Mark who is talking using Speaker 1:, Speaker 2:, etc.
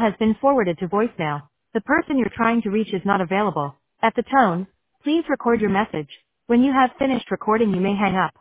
Speaker 1: has been forwarded to voicemail. The person you're trying to reach is not available. At the tone, please record your message. When you have finished recording, you may hang up.